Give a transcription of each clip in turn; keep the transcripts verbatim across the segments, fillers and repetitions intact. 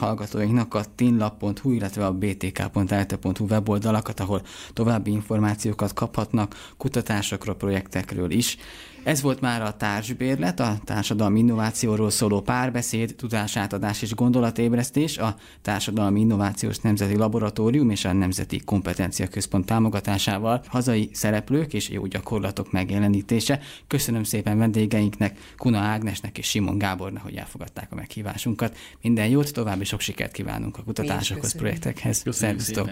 hallgatóinknak a tinlap pont hu, illetve a bé té ká pont e té pont hu weboldalakat, ahol további információkat kaphatnak kutatásokról, projektekről is. Ez volt már a Társbérlet, a társadalmi innovációról szóló párbeszéd, tudásátadás és gondolatébresztés, a Társadalmi Innovációs Nemzeti Laboratórium és a Nemzeti Kompetencia Központ támogatásával, hazai szereplők és jó gyakorlatok megjelenítése. Köszönöm szépen vendégeinknek, Kuna Ágnesnek és Simon Gábornak, hogy elfogadták a meghívásunkat. Minden jót, további sok sikert kívánunk a kutatásokhoz, projektekhez. Szervusztok!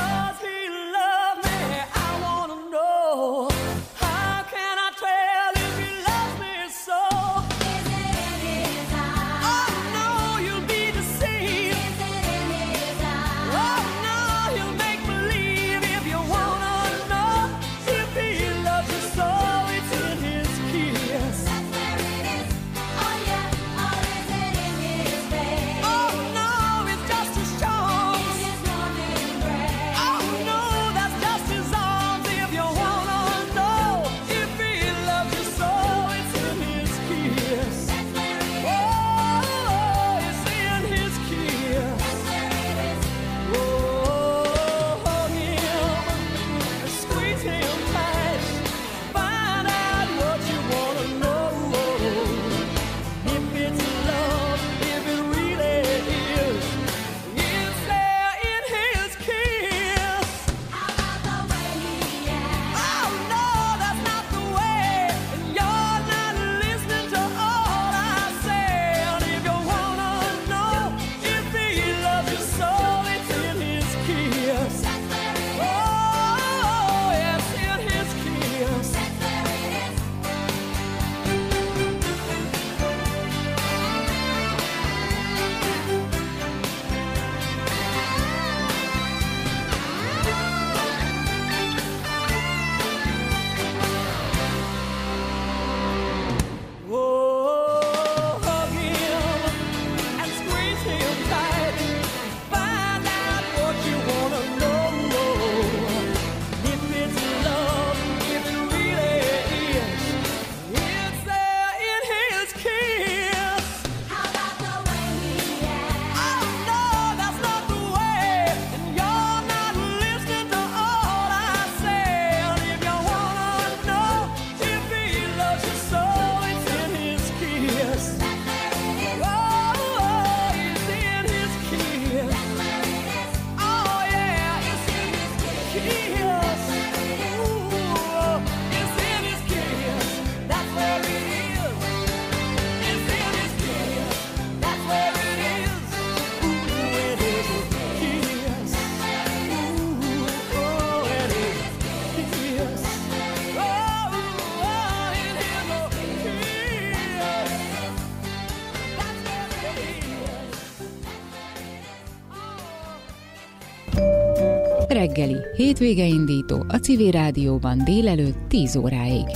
Reggeli, hétvége indító a Civil Rádióban délelőtt tíz óráig.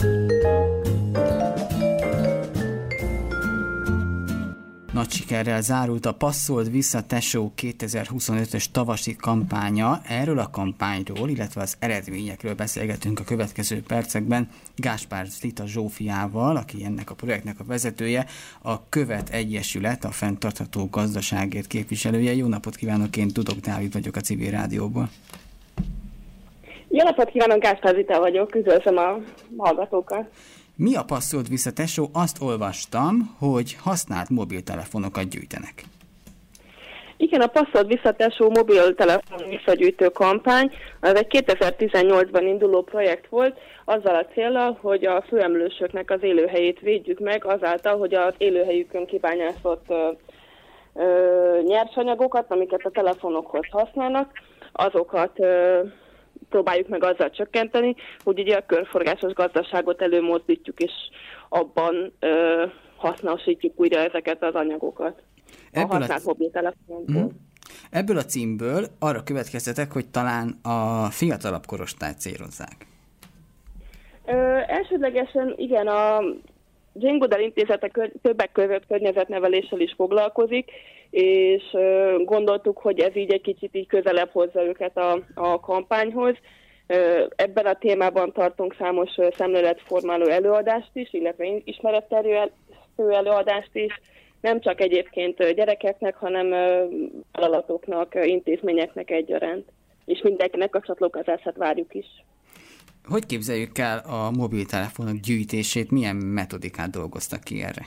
Nagy sikerrel zárult a Passzold vissza Tesó kétezer-huszonötös tavaszi kampánya. Erről a kampányról, illetve az eredményekről beszélgetünk a következő percekben Gáspár Zita Zsófiával, aki ennek a projektnek a vezetője, a Követ Egyesület, a fenntartható gazdaságért képviselője. Jó napot kívánok, én Dudok Dávid vagyok a Civil Rádióból. Jó napot kívánok, Gáspár Zita vagyok, üdvözlöm a hallgatókat. Mi a Passzold vissza Tesó? Azt olvastam, hogy használt mobiltelefonokat gyűjtenek. Igen, a Passzold vissza Tesó mobiltelefon visszagyűjtő kampány, az egy kétezer-tizennyolcban induló projekt volt, azzal a céllal, hogy a főemlősöknek az élőhelyét védjük meg, azáltal, hogy az élőhelyükön kibányászott ö, ö, nyersanyagokat, amiket a telefonokhoz használnak, azokat ö, próbáljuk meg azzal csökkenteni, hogy ugye a körforgásos gazdaságot előmozdítjuk, és abban ö, hasznosítjuk újra ezeket az anyagokat. Ebből a használt mobiltelefonokból. Mm. Ebből a címből arra következtetek, hogy talán a fiatalabb korosztályt célozzák. Ö, elsődlegesen igen, a Jane Goodall intézete többek között környezetneveléssel is foglalkozik, és ö, gondoltuk, hogy ez így egy kicsit így közelebb hozza őket a, a kampányhoz. Ö, ebben a témában tartunk számos ö, szemléletformáló előadást is, illetve ismeretterjesztő előadást is. nem csak egyébként gyerekeknek, hanem vállalatoknak, intézményeknek egyaránt. És mindenkinek a csatlakozását várjuk is. Hogy képzeljük el a mobiltelefonok gyűjtését, milyen metodikát dolgoztak ki erre?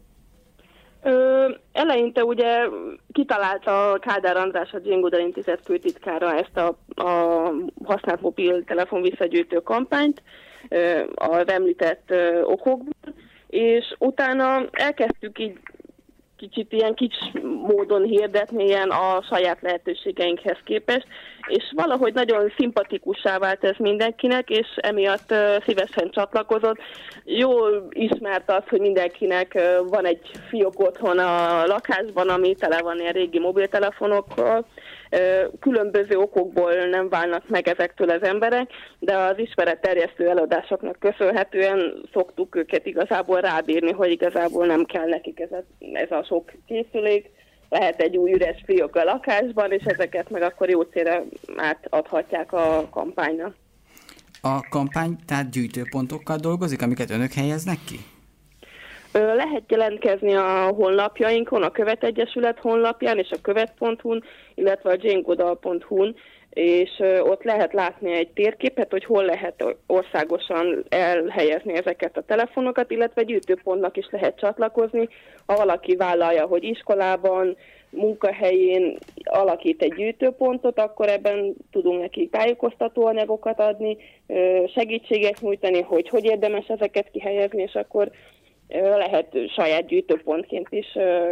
Ö, eleinte ugye kitalálta Kádár András, a Jane Goodall Intézet főtitkára ezt a, a használt mobiltelefon visszagyűjtő kampányt ö, az említett ö, okokból, és utána elkezdtük így kicsit ilyen kicsi módon hirdetni ilyen a saját lehetőségeinkhez képest, és valahogy nagyon szimpatikussá vált ez mindenkinek, és emiatt uh, szívesen csatlakozott. Jól ismert az, hogy mindenkinek uh, van egy fiók otthon a lakásban, ami tele van ilyen régi mobiltelefonokkal. Uh, különböző okokból nem válnak meg ezektől az emberek, de az ismeretterjesztő előadásoknak köszönhetően szoktuk őket igazából rábírni, hogy igazából nem kell nekik ez a, ez a sok készülék. Lehet egy új üres fiók a lakásban, és ezeket meg akkor jó célra átadhatják a kampánynak. A kampány tehát gyűjtőpontokkal dolgozik, amiket önök helyeznek ki? Lehet jelentkezni a honlapjainkon, a Követ Egyesület honlapján és a követ pont hu-n, illetve a jane goodall pont hu-n, és ott lehet látni egy térképet, hogy hol lehet országosan elhelyezni ezeket a telefonokat, illetve gyűjtőpontnak is lehet csatlakozni. Ha valaki vállalja, hogy iskolában, munkahelyén alakít egy gyűjtőpontot, akkor ebben tudunk neki tájékoztató anyagokat adni, segítséget nyújtani, hogy hogy érdemes ezeket kihelyezni, és akkor lehet saját gyűjtőpontként is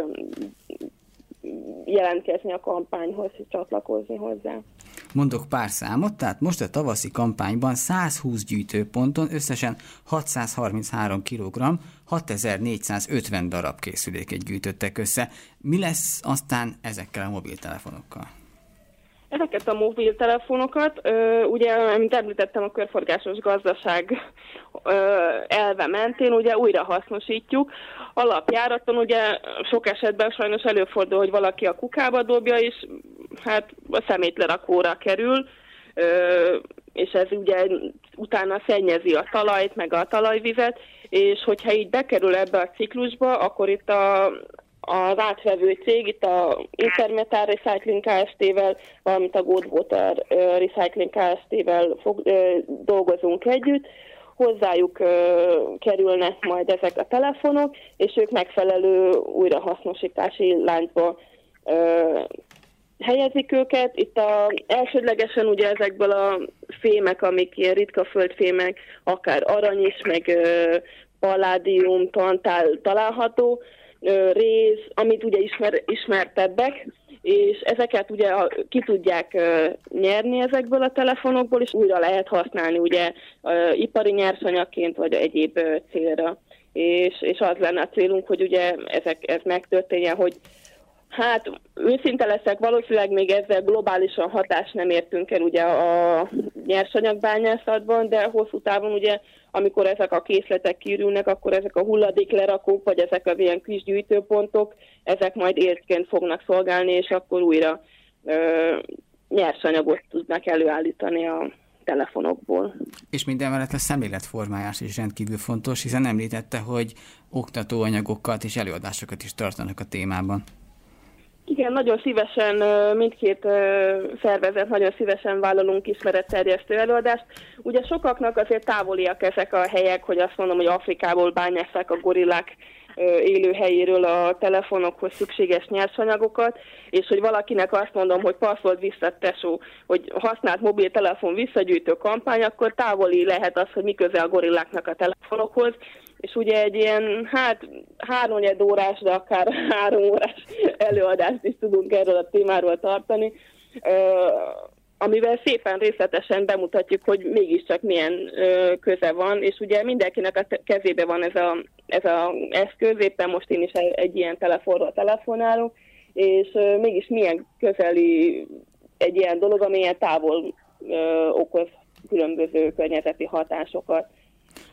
jelentkezni a kampányhoz, és csatlakozni hozzá. Mondok pár számot, tehát most a tavaszi kampányban százhúsz gyűjtőponton összesen hatszázharminchárom kilogramm, hatezer-négyszázötven darab készüléket gyűjtöttek össze. Mi lesz aztán ezekkel a mobiltelefonokkal? Ezeket a mobiltelefonokat, ugye, mint említettem, a körforgásos gazdaság elve mentén ugye újra hasznosítjuk. Alapjáraton ugye sok esetben sajnos előfordul, hogy valaki a kukába dobja, és hát a szemétlerakóra kerül, és ez ugye utána szennyezi a talajt, meg a talajvizet, és hogyha így bekerül ebbe a ciklusba, akkor itt a az átvevő cég, itt a Intermetal Recycling Kft-vel, valamint a Goldwater Recycling Kft-vel fog, ö, dolgozunk együtt, hozzájuk ö, kerülnek majd ezek a telefonok, és ők megfelelő újrahasznosítási láncba ö, helyezik őket. Itt a, elsődlegesen ugye ezekből a fémek, amik ilyen ritka földfémek, akár arany is, meg ö, palládium, tantál található, réz, amit ugye ismer, ismertebbek, és ezeket ugye ki tudják uh, nyerni ezekből a telefonokból, és újra lehet használni ugye uh, ipari nyersanyagként, vagy egyéb uh, célra. És, és az lenne a célunk, hogy ugye ezek, ez megtörténjen, hogy hát őszinte leszek, valószínűleg még ezzel globálisan hatást nem értünk el ugye a nyersanyagbányászatban, de hosszú távon ugye, amikor ezek a készletek kiürülnek, akkor ezek a hulladéklerakók, vagy ezek a ilyen kis gyűjtőpontok, ezek majd értként fognak szolgálni, és akkor újra ö, nyersanyagot tudnak előállítani a telefonokból. És mindenmellett a szemléletformájás is rendkívül fontos, hiszen említette, hogy oktatóanyagokat és előadásokat is tartanak a témában. Igen, nagyon szívesen, mindkét szervezet nagyon szívesen vállalunk ismeretterjesztő előadást. Ugye sokaknak azért távoliak ezek a helyek, hogy azt mondom, hogy Afrikából bányásszák a gorillák élőhelyéről a telefonokhoz szükséges nyersanyagokat, és hogy valakinek azt mondom, hogy passzold vissza tesó, hogy használt mobiltelefon visszagyűjtő kampány, akkor távoli lehet az, hogy mi köze a gorilláknak a telefonokhoz, és ugye egy ilyen, hát háromnegyed órás, de akár három órás előadást is tudunk erről a témáról tartani, amivel szépen részletesen bemutatjuk, hogy mégiscsak milyen köze van, és ugye mindenkinek a kezébe van ez a, ez a eszköz, éppen most én is egy ilyen telefonról telefonálok, és mégis milyen közeli egy ilyen dolog, amilyen távol okoz különböző környezeti hatásokat.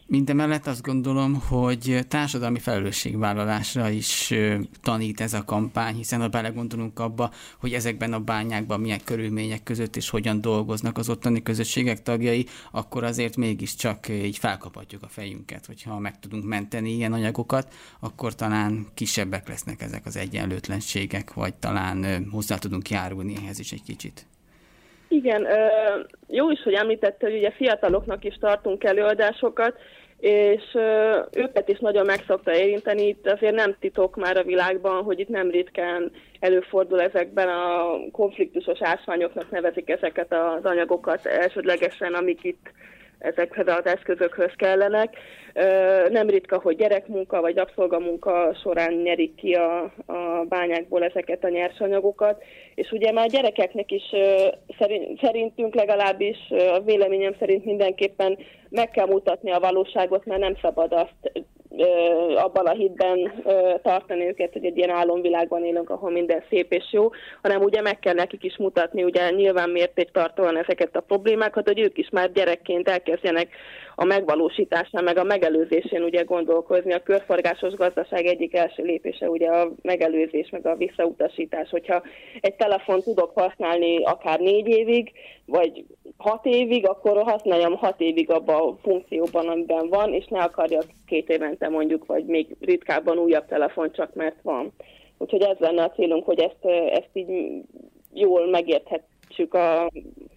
Mindemellett azt gondolom, hogy társadalmi felelősségvállalásra is tanít ez a kampány, hiszen ha belegondolunk abba, hogy ezekben a bányákban milyen körülmények között és hogyan dolgoznak az ottani közösségek tagjai, akkor azért mégiscsak így felkaphatjuk a fejünket, hogyha meg tudunk menteni ilyen anyagokat, akkor talán kisebbek lesznek ezek az egyenlőtlenségek, vagy talán hozzá tudunk járulni ehhez is egy kicsit. Igen, jó is, hogy említette, hogy ugye fiataloknak is tartunk előadásokat, és őket is nagyon meg szokta érinteni. Itt azért nem titok már a világban, hogy itt nem ritkán előfordul ezekben a konfliktusos ásványoknak nevezik ezeket az anyagokat elsődlegesen, amik itt ezekhez az eszközökhöz kellenek. Nem ritka, hogy gyerekmunka vagy rabszolgamunka során nyerik ki a, a bányákból ezeket a nyersanyagokat, és ugye már gyerekeknek is szerintünk legalábbis, a véleményem szerint mindenképpen meg kell mutatni a valóságot, mert nem szabad azt abban a hitben tartani őket, hogy egy ilyen álomvilágban élünk, ahol minden szép és jó, hanem ugye meg kell nekik is mutatni, ugye nyilván mértéktartóan ezeket a problémákat, hogy ők is már gyerekként elkezdjenek a megvalósításán, meg a megelőzésén ugye gondolkozni. A körforgásos gazdaság egyik első lépése ugye a megelőzés, meg a visszautasítás. Hogyha egy telefon tudok használni akár négy évig, vagy hat évig, akkor használjam hat évig abban a funkcióban, amiben van, és ne akarjak két évente mondjuk, vagy még ritkábban újabb telefon, csak mert van. Úgyhogy ez lenne a célunk, hogy ezt, ezt így jól megérthetsük a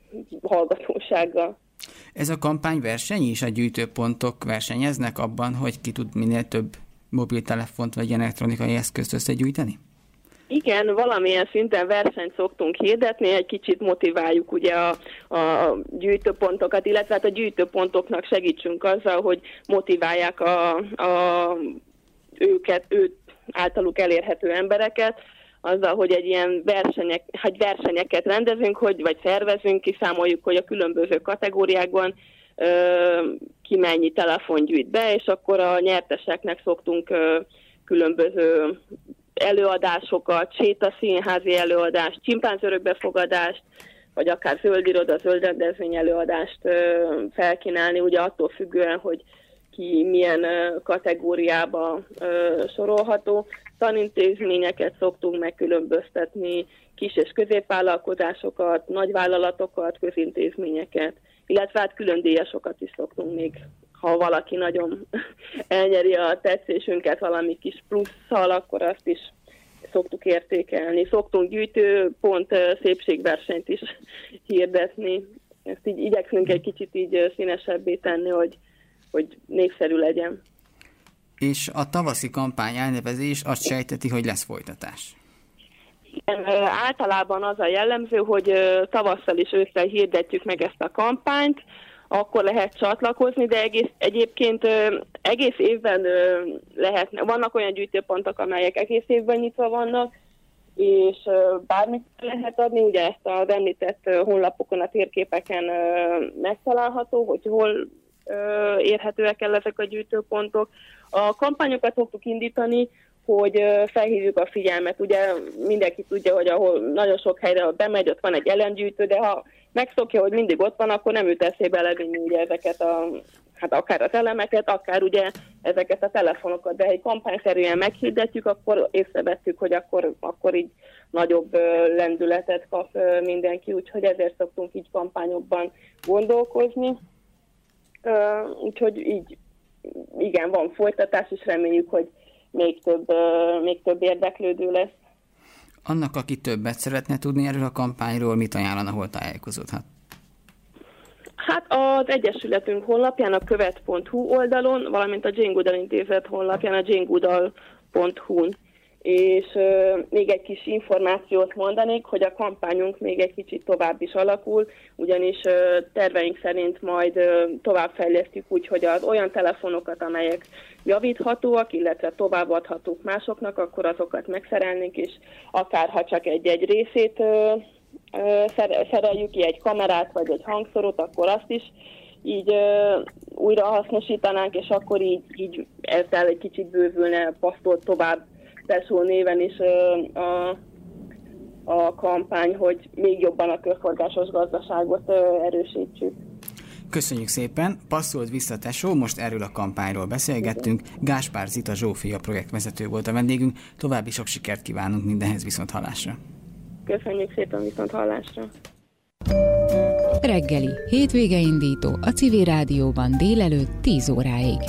hallgatósággal. Ez a kampányverseny is, a gyűjtőpontok versenyeznek abban, hogy ki tud minél több mobiltelefont vagy elektronikai eszközt összegyűjteni? Igen, valamilyen szinten versenyt szoktunk hirdetni, egy kicsit motiváljuk ugye a, a gyűjtőpontokat, illetve hát a gyűjtőpontoknak segítsünk azzal, hogy motiválják a, a, őket, őt általuk elérhető embereket, azzal, hogy egy ilyen versenyek, hogy versenyeket rendezünk, hogy, vagy szervezünk, kiszámoljuk, hogy a különböző kategóriákban ö, ki mennyi telefon gyűjt be, és akkor a nyerteseknek szoktunk ö, különböző előadásokat, sétaszínházi előadást, csimpánzörökbefogadást, vagy akár zöld iroda, zöld rendezvény előadást ö, felkínálni, ugye attól függően, hogy ki milyen ö, kategóriába ö, sorolható. Tanintézményeket szoktunk megkülönböztetni, kis- és középvállalkozásokat, nagyvállalatokat, közintézményeket, illetve hát külön díjasokat is szoktunk még, ha valaki nagyon elnyeri a tetszésünket valami kis plusszal, akkor azt is szoktuk értékelni. Szoktunk gyűjtőpont szépségversenyt is hirdetni. Ezt így igyekszünk egy kicsit így színesebbé tenni, hogy, hogy népszerű legyen. És a tavaszi kampány elnevezés azt sejteti, hogy lesz folytatás. Igen, általában az a jellemző, hogy tavasszal és ősszel hirdetjük meg ezt a kampányt, akkor lehet csatlakozni, de egész, egyébként egész évben lehet, vannak olyan gyűjtőpontok, amelyek egész évben nyitva vannak, és bármit lehet adni, ugye ezt az említett honlapokon, a térképeken megtalálható, hogy hol érhetőek el ezek a gyűjtőpontok. A kampányokat szoktuk indítani, hogy felhívjuk a figyelmet. Ugye mindenki tudja, hogy ahol nagyon sok helyre bemegy, ott van egy elemgyűjtő, de ha megszokja, hogy mindig ott van, akkor nem jut eszébe levinni ugye ezeket a, hát akár az elemeket, akár ugye ezeket a telefonokat. De ha egy kampányszerűen meghirdetjük, akkor észrevettük, hogy akkor, akkor így nagyobb lendületet kap mindenki, úgyhogy ezért szoktunk így kampányokban gondolkozni. Úgyhogy így igen, van folytatás, és reméljük, hogy még több, még több érdeklődő lesz. Annak, aki többet szeretne tudni erről a kampányról, mit ajánlana, hol tájékozódhat? Hát az Egyesületünk honlapján, a követ pont hu oldalon, valamint a Jane Goodall Intézet honlapján, a jane goodall pont hu-n. És euh, még egy kis információt mondanék, hogy a kampányunk még egy kicsit tovább is alakul, ugyanis euh, terveink szerint majd euh, továbbfejlesztjük úgy, hogy az olyan telefonokat, amelyek javíthatóak, illetve továbbadhatók másoknak, akkor azokat megszerelnénk, és akár ha csak egy-egy részét euh, euh, szereljük ki, egy kamerát vagy egy hangszorot, akkor azt is így euh, újra hasznosítanánk, és akkor így, így ezzel egy kicsit bővülne, pasztolt tovább Tesó néven is a, a kampány, hogy még jobban a körforgásos gazdaságot erősítsük. Köszönjük szépen, passzolt vissza tesó, most erről a kampányról beszélgettünk. Gáspár Zita Zsófia projektvezető volt a vendégünk, további sok sikert kívánunk mindenhez, viszont hallásra. Köszönjük szépen, viszont hallásra. Reggeli, hétvége indító a Civil Rádióban délelőtt tíz óráig.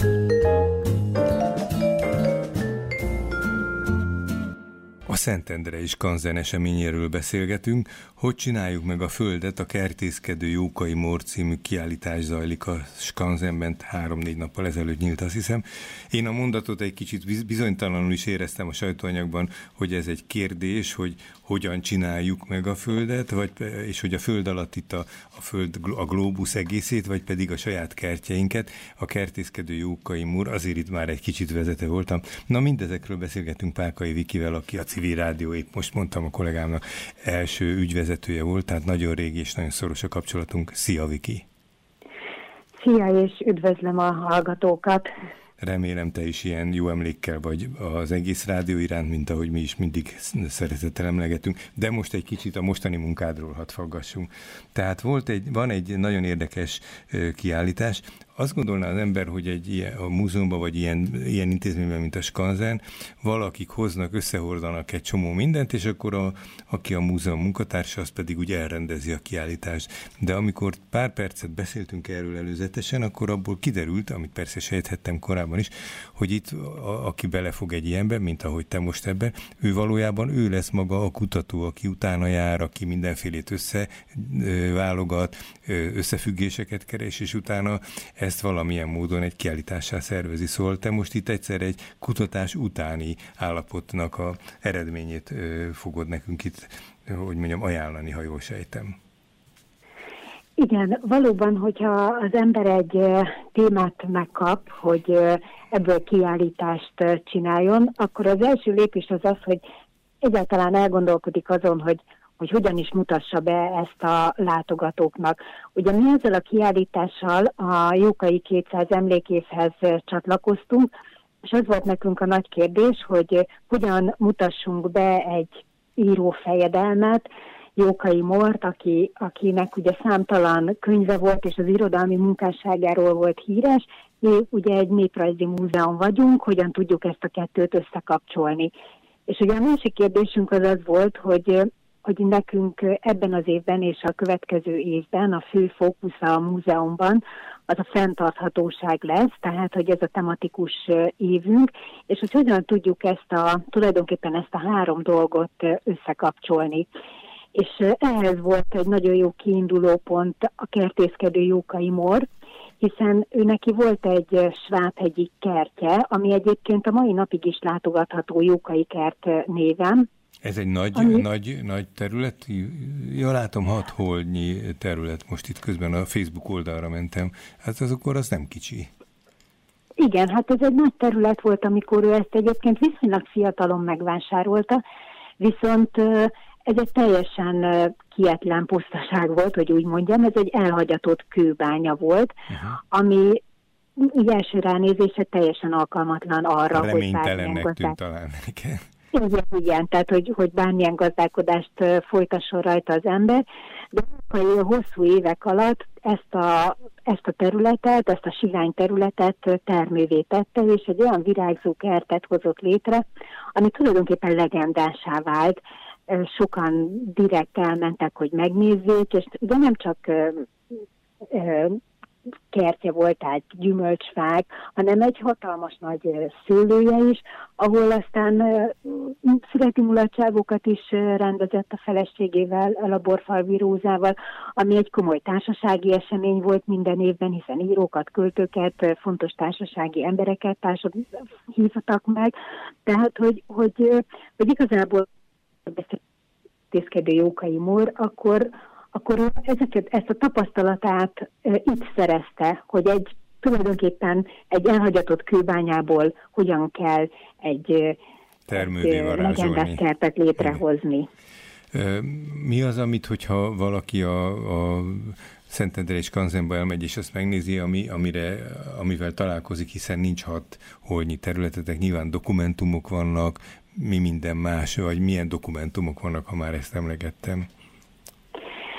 A Szentendrei Skanzen eseményéről beszélgetünk, hogy csináljuk meg a Földet, a Kertészkedő Jókai Mór című kiállítás zajlik a Skanzenben, három-négy nappal ezelőtt nyílt, azt hiszem. Én a mondatot egy kicsit bizonytalanul is éreztem a sajtóanyagban, hogy ez egy kérdés, hogy hogyan csináljuk meg a Földet, vagy, és hogy a Föld alatt itt a, a Föld, a glóbusz egészét, vagy pedig a saját kertjeinket. A Kertészkedő Jókai Mór, azért itt már egy kicsit vezető voltam. Na, mindezekről beszélgetünk Pálkai Vikivel, aki a Civil Rádió, épp most mondtam a kollégámnak, első ügyvezetője volt, tehát nagyon régi és nagyon szoros a kapcsolatunk. Szia, Viki! Szia, és üdvözlöm a hallgatókat! Remélem, te is ilyen jó emlékkel vagy az egész rádió iránt, mint ahogy mi is mindig szeretettel emlegetünk, de most egy kicsit a mostani munkádról hadd faggassunk. Tehát volt egy, van egy nagyon érdekes kiállítás. Azt gondolná az ember, hogy egy ilyen, a múzeumban vagy ilyen, ilyen intézményben, mint a Skanzen, valakik hoznak, összehordanak egy csomó mindent, és akkor a, aki a múzeum munkatársa, az pedig úgy elrendezi a kiállítást. De amikor pár percet beszéltünk erről előzetesen, akkor abból kiderült, amit persze sejthettem korábban is, hogy itt a, aki belefog egy ilyenbe, mint ahogy te most ebben, ő valójában ő lesz maga a kutató, aki utána jár, aki mindenfélét összeválogat, összefüggéseket keres, és utána ezt valamilyen módon egy kiállítássá szervezi. Szóval te most itt egyszer egy kutatás utáni állapotnak a eredményét ö, fogod nekünk itt, hogy mondjam, ajánlani, ha jól sejtem. Igen, valóban, hogyha az ember egy témát megkap, hogy ebből kiállítást csináljon, akkor az első lépés az az, hogy egyáltalán elgondolkodik azon, hogy hogy hogyan is mutassa be ezt a látogatóknak. Ugye mi ezzel a kiállítással a Jókai kétszáz emlékévhez csatlakoztunk, és az volt nekünk a nagy kérdés, hogy hogyan mutassunk be egy írófejedelmet, Jókai Mórt, aki, akinek ugye számtalan könyve volt, és az irodalmi munkásságáról volt híres. Mi ugye egy néprajzi múzeum vagyunk, hogyan tudjuk ezt a kettőt összekapcsolni. És ugye a másik kérdésünk az az volt, hogy hogy nekünk ebben az évben és a következő évben a fő fókusza a múzeumban az a fenntarthatóság lesz, tehát hogy ez a tematikus évünk, és hogy hogyan tudjuk ezt a, tulajdonképpen ezt a három dolgot összekapcsolni. És ehhez volt egy nagyon jó kiinduló pont a Kertészkedő Jókai Mór, hiszen ő neki volt egy svábhegyi kertje, ami egyébként a mai napig is látogatható Jókai kert néven. Ez egy nagy, Ami... nagy, nagy terület? Ja, látom, hat holdnyi terület. Most itt közben a Facebook oldalra mentem. Hát az akkor az nem kicsi. Igen, hát ez egy nagy terület volt, amikor ő ezt egyébként viszonylag fiatalon megvásárolta, viszont ez egy teljesen kietlen pusztaság volt, hogy úgy mondjam, ez egy elhagyatott kőbánya volt, uh-huh. ami így első ránézésre teljesen alkalmatlan arra, hogy reménytelennek tűnt talán. Igen, igen, tehát hogy, hogy bármilyen gazdálkodást folytasson rajta az ember, de a hosszú évek alatt ezt a, ezt a területet, ezt a sivány területet termővé tette, és egy olyan virágzó kertet hozott létre, ami tulajdonképpen legendásá vált. Sokan direkt elmentek, hogy megnézzék, és de nem csak kertje volt, tehát gyümölcsfák, hanem egy hatalmas nagy szőlője is, ahol aztán születi mulatságokat is rendezett a feleségével, a Borfalvi Rózával, ami egy komoly társasági esemény volt minden évben, hiszen írókat, költőket, fontos társasági embereket társad hívtak meg, tehát hogy, hogy, hogy igazából Kertészkedő Jókai Mór, akkor akkor ezeket, ezt a tapasztalatát e, itt szerezte, hogy egy tulajdonképpen egy elhagyatott kőbányából hogyan kell egy, egy legendás kertet létrehozni. Mi az, amit, hogyha valaki a, a Szentendrei Skanzenba elmegy, és azt megnézi, ami, amire, amivel találkozik, hiszen nincs hat holdnyi területetek, nyilván dokumentumok vannak, mi minden más, vagy milyen dokumentumok vannak, ha már ezt emlegettem? Ugye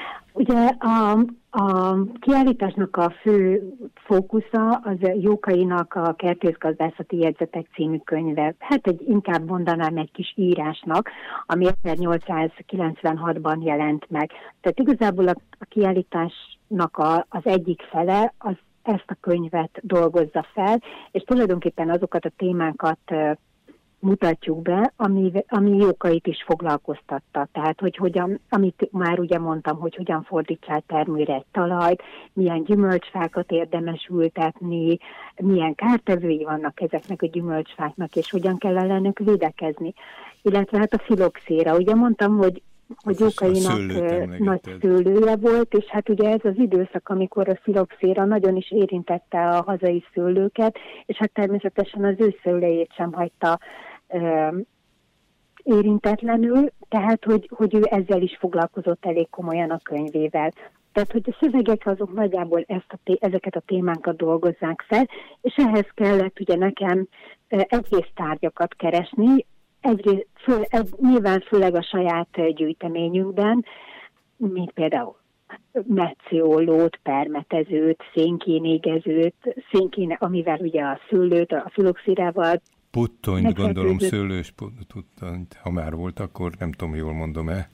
Ugye a, a kiállításnak a fő fókusza az Jókainak a Kertészgazdászati jegyzetek című könyve. Hát egy, inkább mondanám egy kis írásnak, ami ezernyolcszázkilencvenhatban jelent meg. Tehát igazából a, a kiállításnak a, az egyik fele az ezt a könyvet dolgozza fel, és tulajdonképpen azokat a témákat mutatjuk be, ami, ami Jókait is foglalkoztatta. Tehát, hogy hogyan, amit már ugye mondtam, hogy hogyan fordítsál termőre egy talajt, milyen gyümölcsfákat érdemes ültetni, milyen kártevői vannak ezeknek a gyümölcsfáknak, és hogyan kell ellenük védekezni. Illetve hát a filoxéra. Ugye mondtam, hogy hogy Jókainak nagy szőlője volt, és hát ugye ez az időszak, amikor a filoxéra nagyon is érintette a hazai szőlőket, és hát természetesen az ő szőlejét sem hagyta ö, érintetlenül, tehát hogy, hogy ő ezzel is foglalkozott elég komolyan a könyvével. Tehát, hogy a szövegek azok nagyjából ezt a té- ezeket a témákat dolgozzák fel, és ehhez kellett ugye nekem egyrészt tárgyakat keresni, Egyrészt, föl, egy, nyilván főleg a saját gyűjteményünkben, mint például metsziollót, permetezőt, szénkénégezőt, szénkén, amivel ugye a szőlőt, a filoxírával. Puttonyt, gondolom, szőlős puttonyt, ha már volt, akkor nem tudom, jól mondom-e.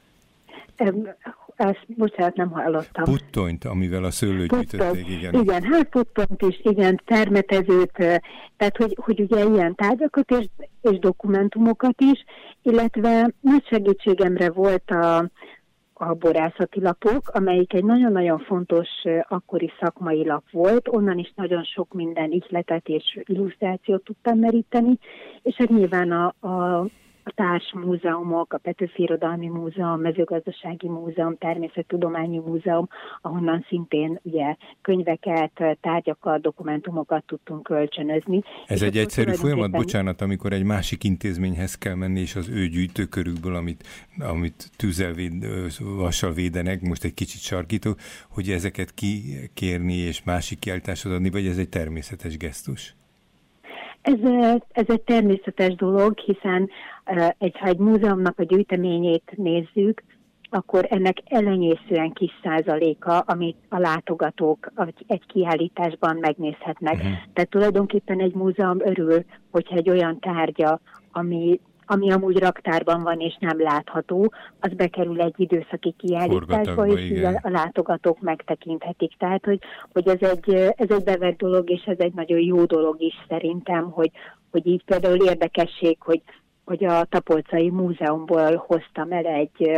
Ezt, bocsánat, nem hallottam. Puttonyt, amivel a szőlőt gyűjtötték, igen. Igen, hát puttont is, igen, termetezőt, tehát hogy, hogy ugye ilyen tárgyakat és, és dokumentumokat is, illetve nagy segítségemre volt a, a borászati lapok, amelyik egy nagyon-nagyon fontos akkori szakmai lap volt, onnan is nagyon sok minden ihletet és illusztrációt tudtam meríteni, és hát nyilván a, a a társmúzeumok, a Petőfi Irodalmi Múzeum, a Mezőgazdasági Múzeum, Természettudományi Múzeum, ahonnan szintén ugye könyveket, tárgyakat, dokumentumokat tudtunk kölcsönözni. Ez egy egyszerű folyamat, bocsánat, amikor egy másik intézményhez kell menni, és az ő gyűjtőkörükből, amit, amit tűzzel véd, vassal védenek, most egy kicsit sarkítok, hogy ezeket kikérni és másik kiállításhoz adni, vagy ez egy természetes gesztus? Ez, ez egy természetes dolog, hiszen egy, ha egy múzeumnak a gyűjteményét nézzük, akkor ennek elenyészően kis százaléka, amit a látogatók egy kiállításban megnézhetnek. Uh-huh. Tehát tulajdonképpen egy múzeum örül, hogyha egy olyan tárgya, ami, ami amúgy raktárban van és nem látható, az bekerül egy időszaki kiállításba, és így a, a látogatók megtekinthetik. Tehát, hogy, hogy ez, egy, ez egy bevett dolog, és ez egy nagyon jó dolog is szerintem, hogy, hogy így például érdekesség, hogy, hogy a Tapolcai Múzeumból hoztam el egy,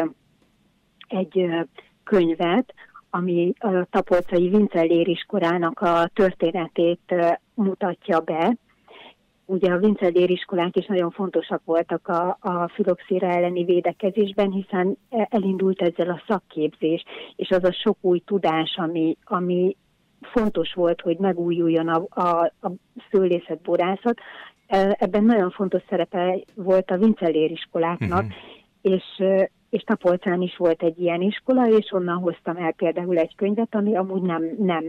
egy könyvet, ami a Tapolcai Vincellér iskolának a történetét mutatja be. Ugye a Vincellér iskolák is nagyon fontosak voltak a, a filoxéra elleni védekezésben, hiszen elindult ezzel a szakképzés, és az a sok új tudás, ami, ami fontos volt, hogy megújuljon a, a, a szőlészet-borászat. Ebben nagyon fontos szerepe volt a Vincellér iskoláknak, uh-huh. és, és Tapolcán is volt egy ilyen iskola, és onnan hoztam el például egy könyvet, ami amúgy nem... nem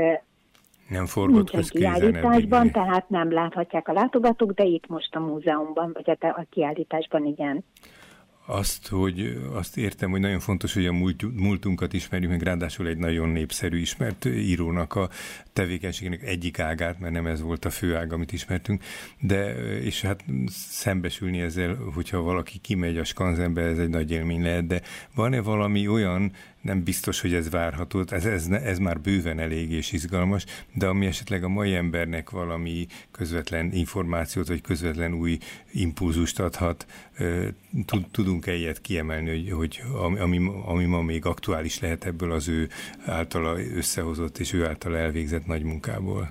Nem forgott kiállításban, tehát nem láthatják a látogatók, de itt most a múzeumban, vagy a, a kiállításban igen. Azt, hogy azt értem, hogy nagyon fontos, hogy a múlt, múltunkat ismerjük meg, ráadásul egy nagyon népszerű ismert írónak a tevékenységének egyik ágát, mert nem ez volt a fő ág, amit ismertünk, de és hát szembesülni ezzel, hogyha valaki kimegy a skanzenbe, ez egy nagy élmény lehet, de van-e valami olyan, nem biztos, hogy ez várható, ez, ez, ez már bőven elég és izgalmas, de ami esetleg a mai embernek valami közvetlen információt, vagy közvetlen új impulzust adhat, tudunk-e ilyet kiemelni, hogy, hogy ami, ami ma még aktuális lehet ebből az ő általa összehozott és ő általa elvégzett nagy munkából?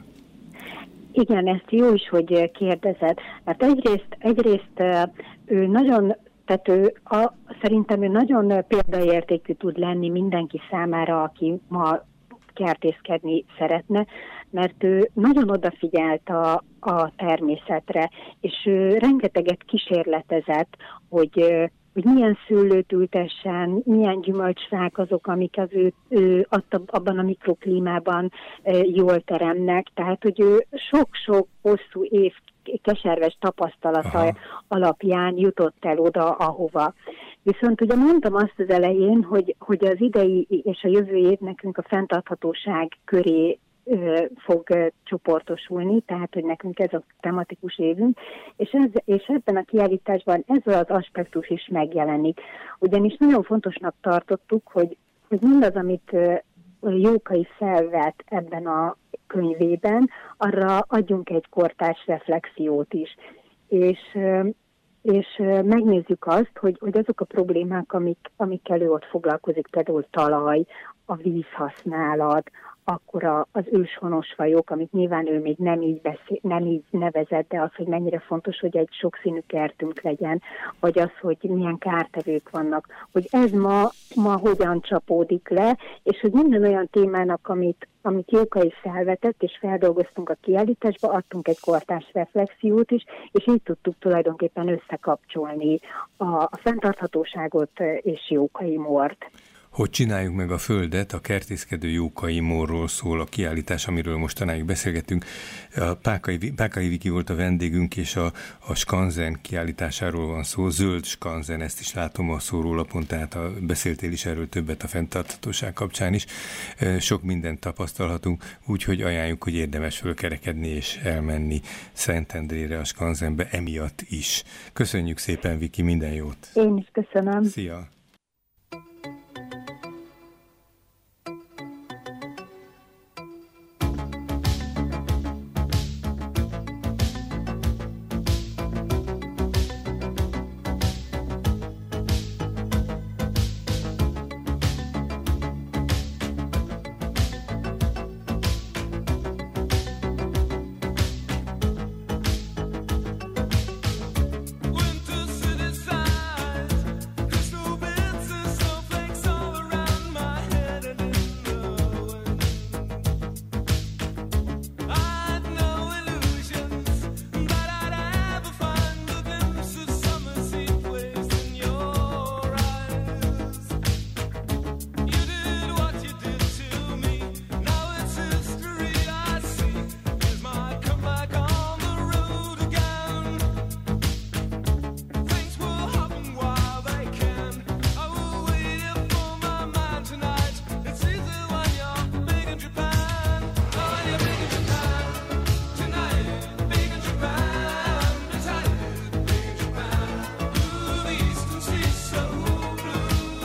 Igen, ezt jó is, hogy kérdezed, mert egyrészt, egyrészt ő nagyon Tehát ő, a, szerintem ő nagyon példaértékű tud lenni mindenki számára, aki ma kertészkedni szeretne, mert ő nagyon odafigyelt a, a természetre, és ő rengeteget kísérletezett, hogy, hogy milyen szőlőt ültessen, milyen gyümölcsfák azok, amik az ő, ő abban a mikroklímában jól teremnek. Tehát, hogy ő sok-sok hosszú év keserves tapasztalata Aha. alapján jutott el oda, ahova. Viszont ugye mondtam azt az elején, hogy, hogy az idei és a jövő év nekünk a fenntarthatóság köré ö, fog ö, csoportosulni, tehát hogy nekünk ez a tematikus évünk, és, ez, és ebben a kiállításban ez az aspektus is megjelenik. Ugyanis nagyon fontosnak tartottuk, hogy, hogy mindaz, amit ö, Jókai felvett ebben a könyvében, arra adjunk egy kortárs reflexiót is. És ö, és megnézzük azt, hogy, hogy azok a problémák, amik, amikkel ő ott foglalkozik, például talaj, a vízhasználat, akkor a, az őshonos fajok, amit nyilván ő még nem így, beszél, nem így nevezett, de az, hogy mennyire fontos, hogy egy sokszínű kertünk legyen, vagy az, hogy milyen kártevők vannak, hogy ez ma, ma hogyan csapódik le, és hogy minden olyan témának, amit, amit Jókai felvetett, és feldolgoztunk a kiállításba, adtunk egy kortárs reflexiót is, és így tudtuk tulajdonképpen összekapcsolni a, a fenntarthatóságot és Jókai Mort. Hogy csináljuk meg a földet, a kertészkedő Jókai Morról szól a kiállítás, amiről mostanáig beszélgettünk. A Pákai, Pákai Viki volt a vendégünk, és a, a Skanzen kiállításáról van szó, zöld Skanzen, ezt is látom a szórólapon, tehát a, beszéltél is erről többet a fenntarthatóság kapcsán is. Sok mindent tapasztalhatunk, úgyhogy ajánljuk, hogy érdemes fölkerekedni és elmenni Szentendrére, a Skanzenbe emiatt is. Köszönjük szépen, Viki, minden jót! Én is köszönöm! Szia!